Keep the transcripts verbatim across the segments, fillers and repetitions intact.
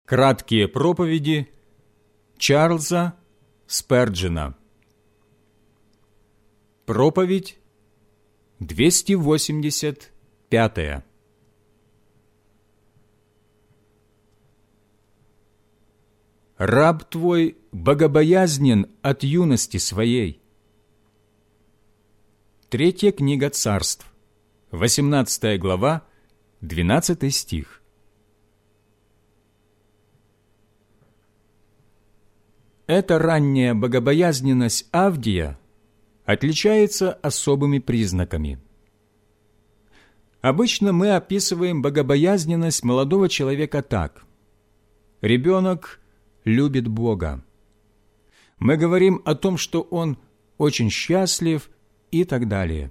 Краткие проповеди Чарльза Сперджена. Проповедь двести восемьдесят пятая. «Раб твой богобоязнен от юности своей». Третья книга Царств, восемнадцатая глава, двенадцатый стих. Эта ранняя богобоязненность Авдия отличается особыми признаками. Обычно мы описываем богобоязненность молодого человека так: ребенок любит Бога. Мы говорим о том, что он очень счастлив и так далее.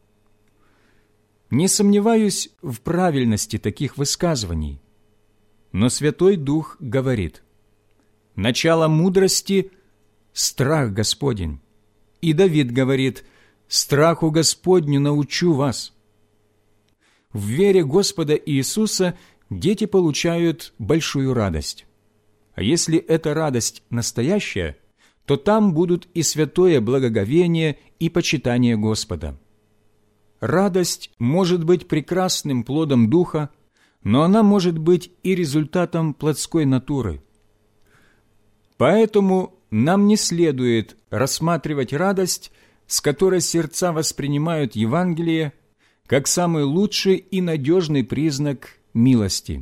Не сомневаюсь в правильности таких высказываний, но Святой Дух говорит: начало мудрости – страх Господень. И Давид говорит: страху Господню научу вас. В вере Господа Иисуса дети получают большую радость. А если эта радость настоящая, то там будут и святое благоговение, и почитание Господа. Радость может быть прекрасным плодом Духа, но она может быть и результатом плотской натуры. Поэтому нам не следует рассматривать радость, с которой сердца воспринимают Евангелие, как самый лучший и надежный признак милости.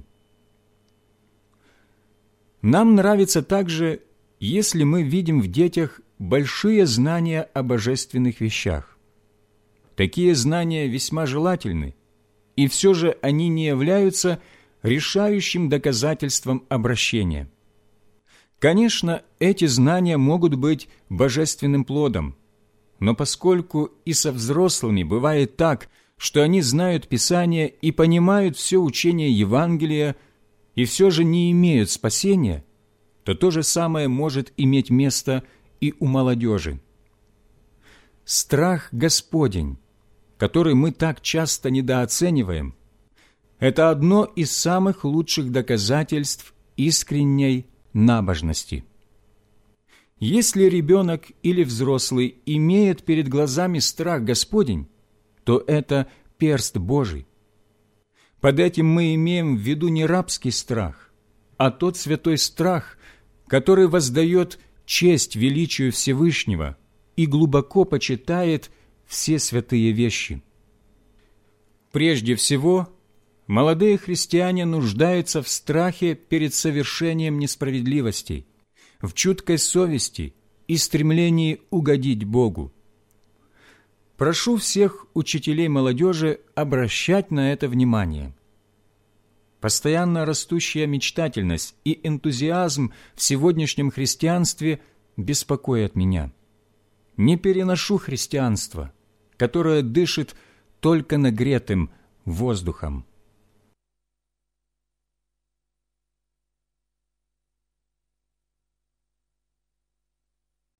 Нам нравится также, если мы видим в детях большие знания о божественных вещах. Такие знания весьма желательны, и все же они не являются решающим доказательством обращения. Конечно, эти знания могут быть божественным плодом, но поскольку и со взрослыми бывает так, что они знают Писание и понимают все учение Евангелия, и все же не имеют спасения, то то же самое может иметь место и у молодежи. Страх Господень, который мы так часто недооцениваем, это одно из самых лучших доказательств искренней набожности. Если ребенок или взрослый имеет перед глазами страх Господень, то это перст Божий. Под этим мы имеем в виду не рабский страх, а тот святой страх, который воздает честь величию Всевышнего и глубоко почитает все святые вещи. Прежде всего, молодые христиане нуждаются в страхе перед совершением несправедливостей, в чуткой совести и стремлении угодить Богу. Прошу всех учителей молодежи обращать на это внимание. Постоянно растущая мечтательность и энтузиазм в сегодняшнем христианстве беспокоят меня. Не переношу христианство, которое дышит только нагретым воздухом.